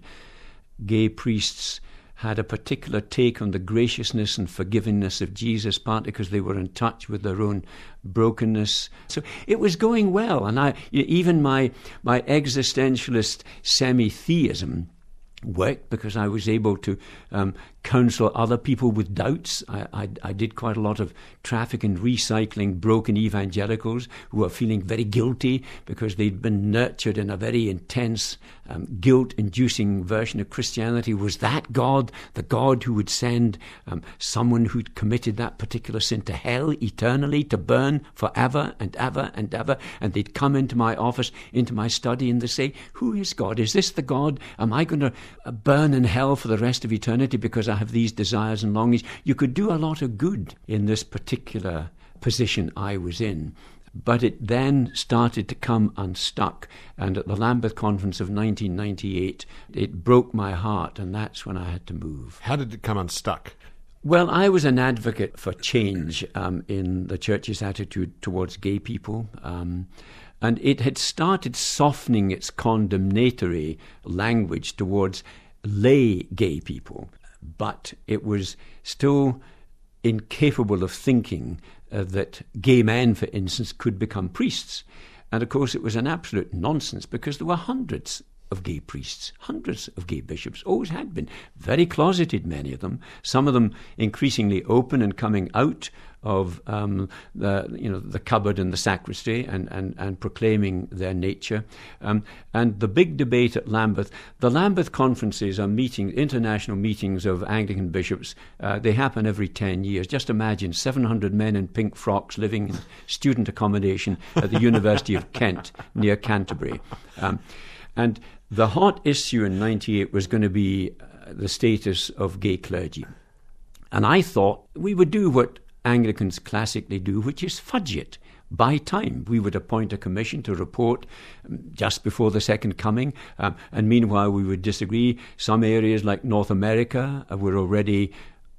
gay priests had a particular take on the graciousness and forgivingness of Jesus, partly because they were in touch with their own brokenness. So it was going well, and I, even my my existentialist semi-theism worked, because I was able to um, counsel other people with doubts. I, I, I did quite a lot of traffic and recycling broken evangelicals who were feeling very guilty because they'd been nurtured in a very intense um, guilt-inducing version of Christianity. Was that God, the God who would send um, someone who'd committed that particular sin to hell eternally, to burn forever and ever and ever? And they'd come into my office, into my study, and they'd say, who is God? Is this the God? Am I going to burn in hell for the rest of eternity because I have these desires and longings? You could do a lot of good in this particular position I was in. But it then started to come unstuck. And at the Lambeth Conference of nineteen ninety-eight, it broke my heart, and that's when I had to move. How did it come unstuck? Well, I was an advocate for change um, in the church's attitude towards gay people. Um, and it had started softening its condemnatory language towards lay gay people. But it was still incapable of thinking uh, that gay men, for instance, could become priests. And of course it was an absolute nonsense, because there were hundreds of gay priests, hundreds of gay bishops, always had been, very closeted, many of them, some of them increasingly open and coming out of um, the you know the cupboard and the sacristy and, and, and proclaiming their nature. Um, and the big debate at Lambeth, the Lambeth conferences are meetings, international meetings of Anglican bishops. Uh, they happen every ten years. Just imagine seven hundred men in pink frocks living in student accommodation at the University of Kent near Canterbury. Um, and the hot issue in ninety-eight was going to be uh, the status of gay clergy. And I thought we would do what Anglicans classically do, which is fudge it. By time, we would appoint a commission to report um, just before the Second Coming, um, and meanwhile we would disagree. Some areas like North America uh, were already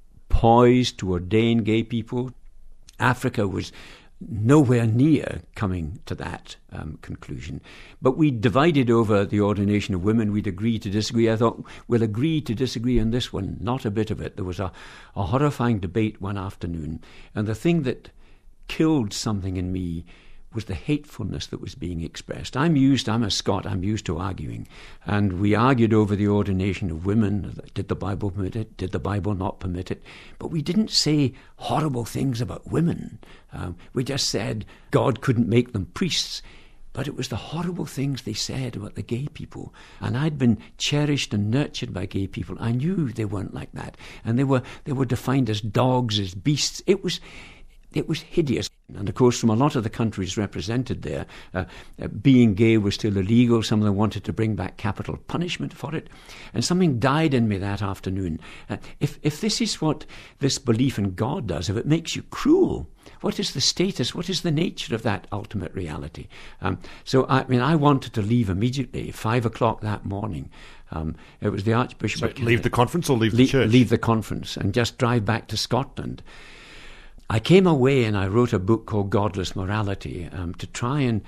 poised to ordain gay people. Africa was nowhere near coming to that um, conclusion. But we divided over the ordination of women. We'd agree to disagree. I thought, we'll agree to disagree on this one. Not a bit of it. There was a, a horrifying debate one afternoon. And the thing that killed something in me was the hatefulness that was being expressed. I'm used, I'm a Scot, I'm used to arguing. And we argued over the ordination of women. Did the Bible permit it? Did the Bible not permit it? But we didn't say horrible things about women. Um, we just said God couldn't make them priests. But it was the horrible things they said about the gay people. And I'd been cherished and nurtured by gay people. I knew they weren't like that. And they were they were defined as dogs, as beasts. It was... It was hideous. And of course, from a lot of the countries represented there, uh, uh, being gay was still illegal. Some of them wanted to bring back capital punishment for it. And something died in me that afternoon. Uh, if, if this is what this belief in God does, if it makes you cruel, what is the status, what is the nature of that ultimate reality? Um, so, I mean, I wanted to leave immediately, five o'clock that morning. Um, it was the Archbishop So of leave the conference or leave Le- the church? Leave the conference and just drive back to Scotland. I came away and I wrote a book called Godless Morality um, to try and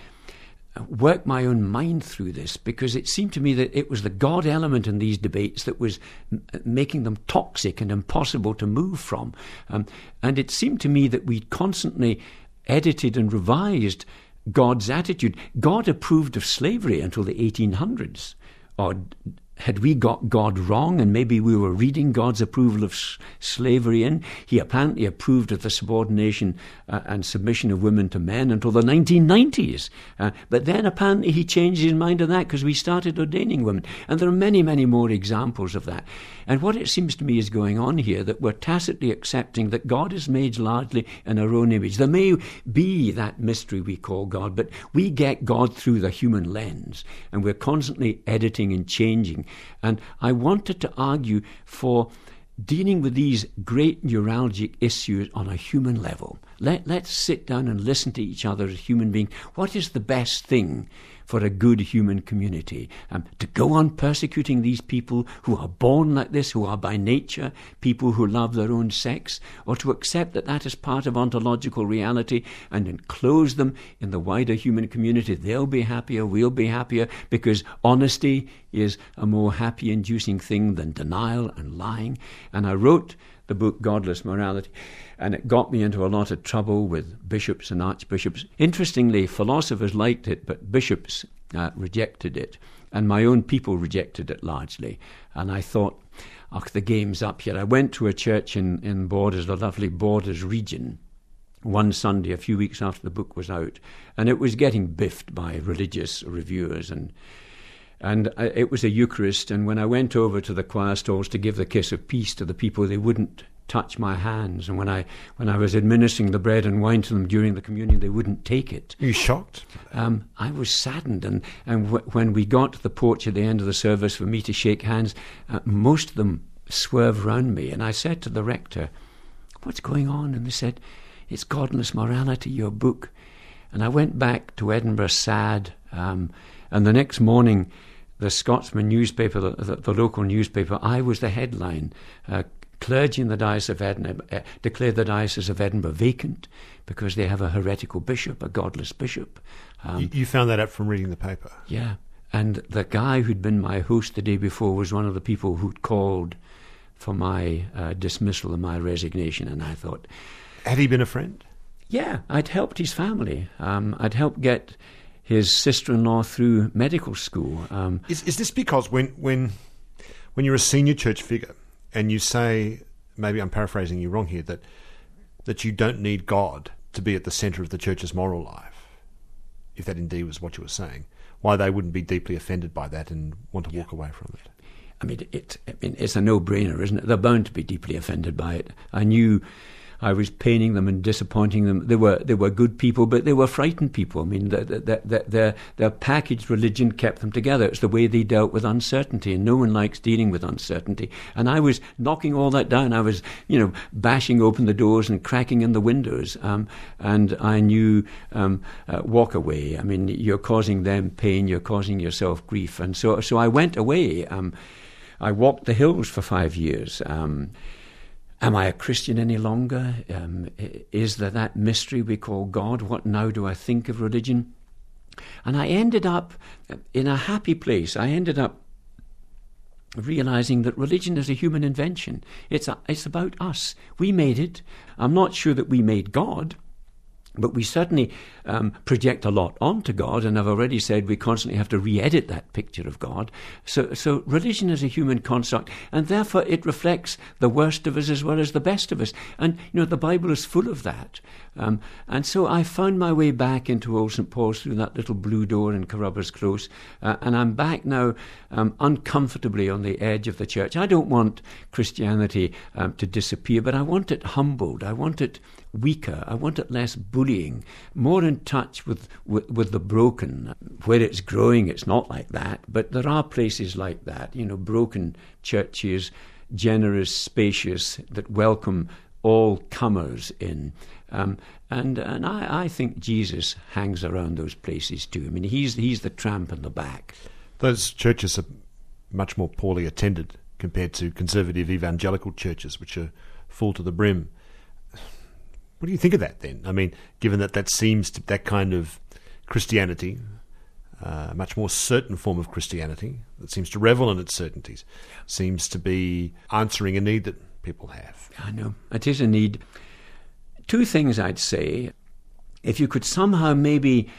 work my own mind through this, because it seemed to me that it was the God element in these debates that was m- making them toxic and impossible to move from. Um, and it seemed to me that we constantly edited and revised God's attitude. God approved of slavery until the eighteen hundreds. Or had we got God wrong, and maybe we were reading God's approval of s- slavery in? He apparently approved of the subordination uh, and submission of women to men until the nineteen nineties. Uh, but then apparently he changed his mind on that because we started ordaining women. And there are many, many more examples of that. And what it seems to me is going on here, that we're tacitly accepting that God is made largely in our own image. There may be that mystery we call God, but we get God through the human lens, and we're constantly editing and changing. And I wanted to argue for dealing with these great neuralgic issues on a human level. Let, let's sit down and listen to each other as human beings. What is the best thing for a good human community? Um, to go on persecuting these people who are born like this, who are by nature people who love their own sex, or to accept that that is part of ontological reality and enclose them in the wider human community? They'll be happier, we'll be happier, because honesty is a more happy-inducing thing than denial and lying. And I wrote the book Godless Morality, and it got me into a lot of trouble with bishops and archbishops. Interestingly, philosophers liked it, but bishops uh, rejected it, and my own people rejected it largely. And I thought, oh, the game's up here. I went to a church in, in Borders, the lovely Borders region, one Sunday a few weeks after the book was out, and it was getting biffed by religious reviewers, and And I, it was a Eucharist, and when I went over to the choir stalls to give the kiss of peace to the people, they wouldn't touch my hands. And when I when I was administering the bread and wine to them during the communion, they wouldn't take it. Are you shocked? Um, I was saddened, and, and w- when we got to the porch at the end of the service for me to shake hands, uh, most of them swerved round me, and I said to the rector, "What's going on?" And they said, "It's Godless Morality, your book." And I went back to Edinburgh sad, um, and the next morning, the Scotsman newspaper, the, the, the local newspaper, I was the headline. Uh, clergy in the Diocese of Edinburgh uh, declared the Diocese of Edinburgh vacant because they have a heretical bishop, a godless bishop. Um, you, you found that out from reading the paper? Yeah. And the guy who'd been my host the day before was one of the people who'd called for my uh, dismissal and my resignation. And I thought... Had he been a friend? Yeah, I'd helped his family. Um, I'd helped get his sister-in-law through medical school. Um, is is this because when when when you're a senior church figure and you say, maybe I'm paraphrasing you wrong here, that that you don't need God to be at the centre of the church's moral life, if that indeed was what you were saying, why they wouldn't be deeply offended by that and want to yeah. walk away from it? I mean, it, I mean, it's a no-brainer, isn't it? They're bound to be deeply offended by it. I knew I was paining them and disappointing them. They were they were good people, but they were frightened people. I mean, the, the, the, their their packaged religion kept them together. It's the way they dealt with uncertainty, and no one likes dealing with uncertainty. And I was knocking all that down. I was, you know, bashing open the doors and cracking in the windows. Um, and I knew, um, uh, walk away. I mean, you're causing them pain. You're causing yourself grief. And so so I went away. Um, I walked the hills for five years. Um, Am I a Christian any longer? Um, is there that mystery we call God? What now do I think of religion? And I ended up in a happy place. I ended up realizing that religion is a human invention. It's a, it's about us. We made it. I'm not sure that we made God. But we certainly um, project a lot onto God, and I've already said we constantly have to re-edit that picture of God. So, so religion is a human construct, and therefore it reflects the worst of us as well as the best of us. And, you know, the Bible is full of that. Um, and so I found my way back into Old Saint Paul's through that little blue door in Carrubbers Close, uh, and I'm back now um, uncomfortably on the edge of the church. I don't want Christianity um, to disappear, but I want it humbled. I want it weaker. I want it less bullying, more in touch with, with, with the broken. Where it's growing, it's not like that, but there are places like that, you know, broken churches, generous, spacious, that welcome all comers in. Um, and and I, I think Jesus hangs around those places too. I mean, he's, he's the tramp in the back. Those churches are much more poorly attended compared to conservative evangelical churches, which are full to the brim. What do you think of that then? I mean, given that that seems to, that kind of Christianity, uh, a much more certain form of Christianity that seems to revel in its certainties, seems to be answering a need that people have. I know. It is a need. Two things I'd say. If you could somehow maybe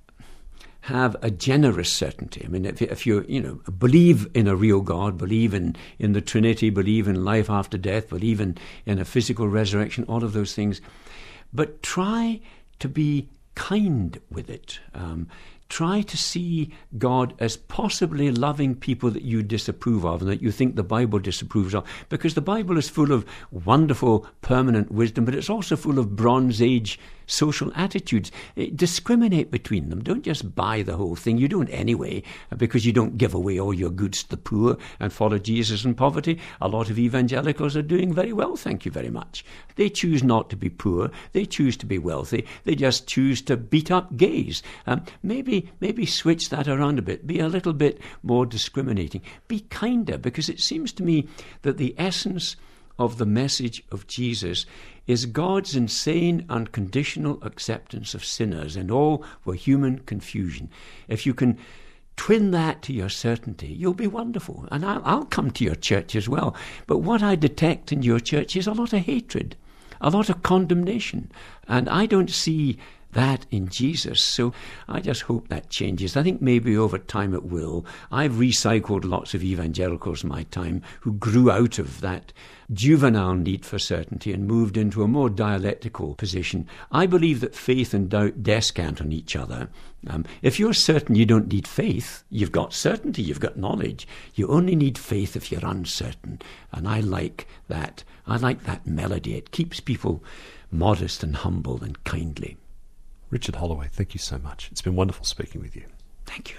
have a generous certainty. I mean, if, if you, you know, believe in a real God, believe in, in the Trinity, believe in life after death, believe in, in a physical resurrection, all of those things, but try to be kind with it. Um, try to see God as possibly loving people that you disapprove of and that you think the Bible disapproves of, because the Bible is full of wonderful permanent wisdom, but it's also full of Bronze Age social attitudes. Discriminate between them. Don't just buy the whole thing. You don't anyway, because you don't give away all your goods to the poor and follow Jesus in poverty. A lot of evangelicals are doing very well, thank you very much. They choose not to be poor. They choose to be wealthy. They just choose to beat up gays. Um, maybe, maybe switch that around a bit. Be a little bit more discriminating. Be kinder, because it seems to me that the essence of the message of Jesus is God's insane unconditional acceptance of sinners and all were human confusion. If you can twin that to your certainty, you'll be wonderful. And I'll, I'll come to your church as well. But what I detect in your church is a lot of hatred, a lot of condemnation. And I don't see that in Jesus. So I just hope that changes. I think maybe over time it will. I've recycled lots of evangelicals in my time who grew out of that juvenile need for certainty and moved into a more dialectical position. I believe that faith and doubt descant on each other. Um, if you're certain you don't need faith, you've got certainty, you've got knowledge. You only need faith if you're uncertain. And I like that. I like that melody. It keeps people modest and humble and kindly. Richard Holloway, thank you so much. It's been wonderful speaking with you. Thank you.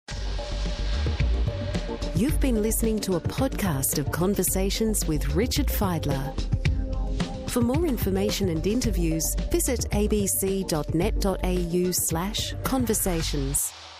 You've been listening to a podcast of Conversations with Richard Fidler. For more information and interviews, visit abc.net.au slash conversations.